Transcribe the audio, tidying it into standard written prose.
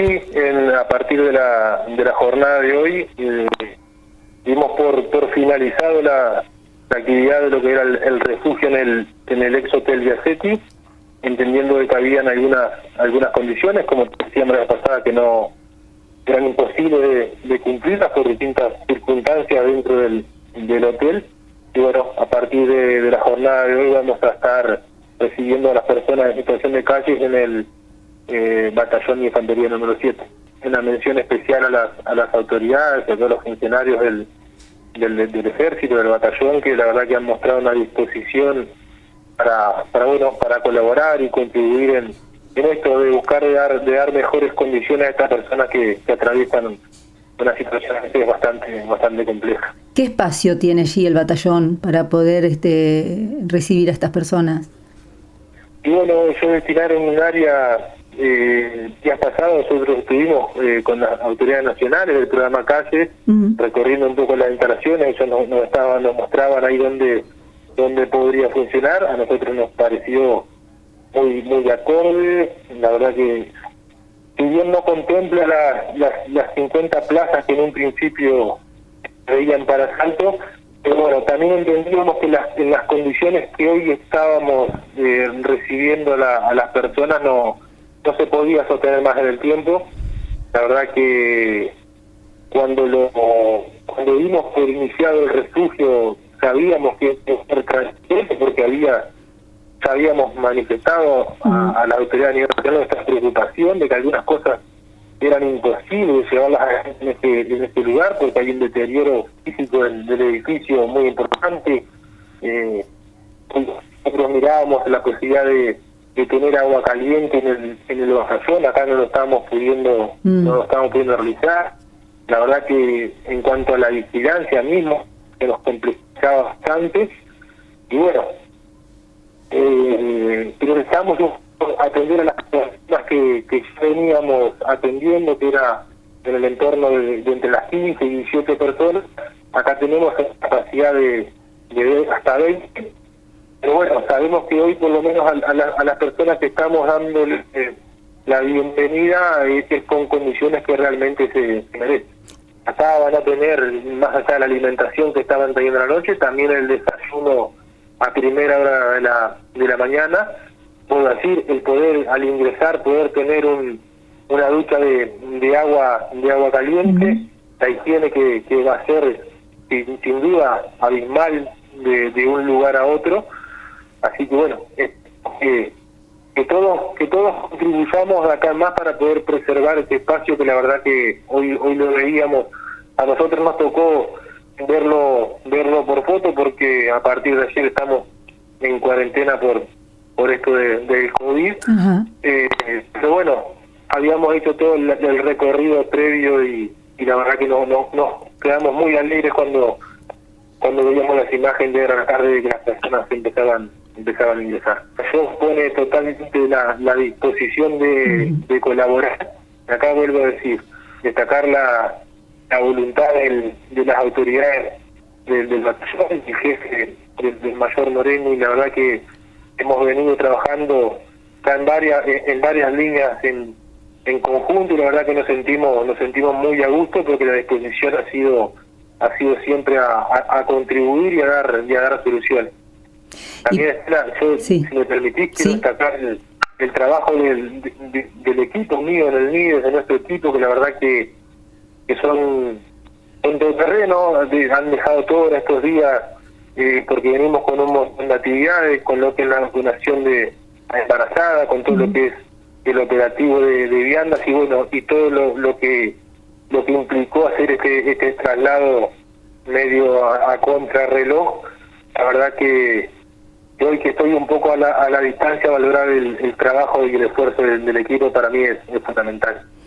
Sí, a partir de la jornada de hoy dimos por finalizado la actividad de lo que era el refugio en el ex hotel Viacetti, entendiendo de que habían algunas condiciones, como decíamos la pasada, que no eran imposibles de cumplirlas por distintas circunstancias dentro del hotel. Y bueno, a partir de la jornada de hoy vamos a estar recibiendo a las personas en situación de calle en el batallón de infantería número 7. Una mención especial a las autoridades, a todos los funcionarios del ejército, del batallón, que la verdad que han mostrado una disposición para colaborar y contribuir en esto de buscar de dar mejores condiciones a estas personas que atraviesan una situación bastante compleja. ¿Qué espacio tiene allí el batallón para poder recibir a estas personas? Y bueno, yo destinaron un área, días pasados nosotros estuvimos con las autoridades nacionales del programa Calle, recorriendo un poco las instalaciones. Ellos nos mostraban ahí dónde podría funcionar. A nosotros nos pareció muy acorde. La verdad que, si bien no contempla las 50 plazas que en un principio veían para Salto, pero bueno, también entendíamos que en las condiciones que hoy estábamos recibiendo a las personas no se podía sostener más en el tiempo. La verdad que cuando dimos por iniciado el refugio sabíamos que era transitorio, porque habíamos manifestado a la autoridad a nivel nacional nuestra preocupación de que algunas cosas eran imposibles llevarlas en este lugar, porque hay un deterioro físico del edificio muy importante. Nosotros mirábamos la posibilidad de tener agua caliente en el batallón. Acá no lo estábamos pudiendo realizar. La verdad que en cuanto a la vigilancia mismo se nos complicaba bastante, y bueno, priorizamos atender a las personas que ya veníamos atendiendo, que era en el entorno de entre las 15 y 17 personas. Acá tenemos capacidad de hasta 20, pero bueno, sabemos que hoy por lo menos a las personas que estamos dando la bienvenida es con condiciones que realmente se merecen. Acá van a tener, más allá de la alimentación que estaban teniendo la noche, también el desayuno a primera hora de la mañana. Puedo decir, el poder, al ingresar, poder tener una ducha de agua caliente, la higiene que va a ser sin duda abismal de un lugar a otro. Así que bueno, que todos contribuyamos de acá más para poder preservar este espacio, que la verdad que hoy lo veíamos. A nosotros nos tocó verlo por foto, porque a partir de ayer estamos en cuarentena por esto del COVID. Pero bueno, habíamos hecho todo el recorrido previo y la verdad que nos quedamos muy alegres cuando veíamos las imágenes de la tarde de que las personas empezaban a ingresar. Yo pone totalmente la disposición de colaborar. Acá vuelvo a decir, destacar la voluntad de las autoridades del batallón, el jefe del mayor Moreno, y la verdad que hemos venido trabajando en varias líneas en conjunto, y la verdad que nos sentimos muy a gusto, porque la disposición ha sido siempre a contribuir y a dar soluciones. También, yo, si me permitís, quiero destacar el trabajo del equipo mío, en de nuestro equipo, que la verdad que son en todo terreno, han dejado todos estos días, porque venimos con un montón de actividades, con lo que es la vacunación de la embarazada, con todo lo que es el operativo de viandas, y bueno, y todo lo que implicó hacer este traslado medio a contrarreloj. La verdad que hoy que estoy un poco a la distancia, valorar el trabajo y el esfuerzo del equipo para mí es fundamental.